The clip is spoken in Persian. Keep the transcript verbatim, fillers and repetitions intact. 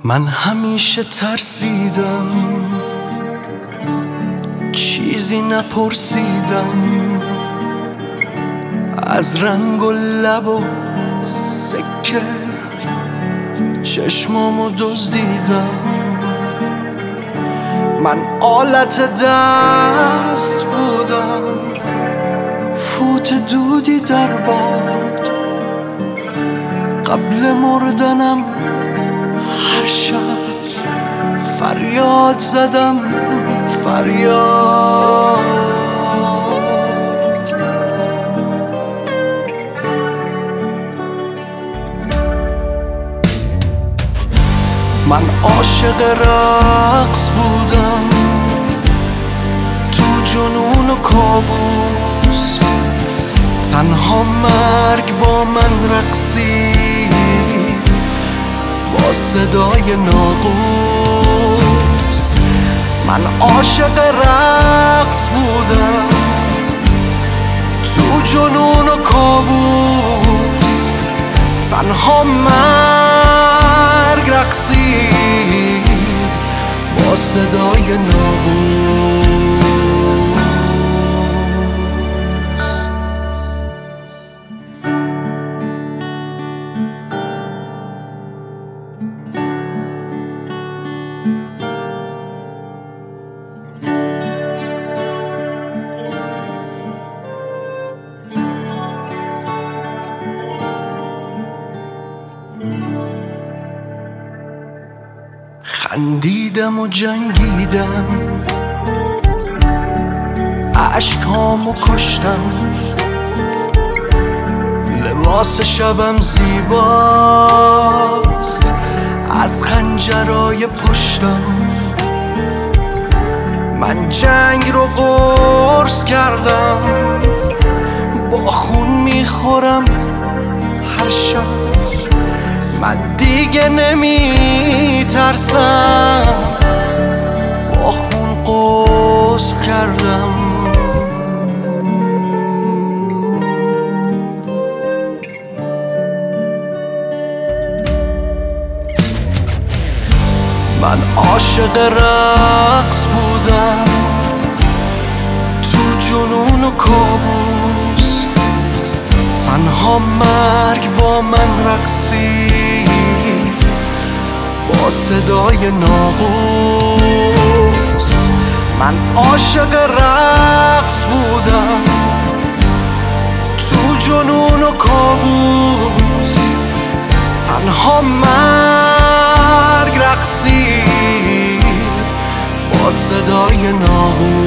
من همیشه ترسیدم، چیزی نپرسیدم، از رنگ و لب و سکه چشمامو دزدیدم. من آلت دست بودم، فوت دودی در باد. قبل مردنم هر شب فریاد زدم، فریاد. من عاشق رقص بودم، تو جنون و کابوس. تنها مرگ با من رقصید با صدای ناقوس. من عاشق رقص بودم، تو جنون و کابوس. تنها مرگ رقصید با صدای ناقوس. خندیدم و جنگیدم، عشقامو کشتم. لباس شبم زیباست از خنجرای پشتم. من جنگ رو قرص کردم، با خون میخورم هر شب. من دیگه نمی ترسم، با خون غسل کردم. من عاشق رقص بودم، تو جنون و کابوس. تنها مرگ با من رقصید با صدای ناقوس. من عاشق رقص بودم، تو جنون و کابوس. تنها مرگ رقصید با صدای ناقوس.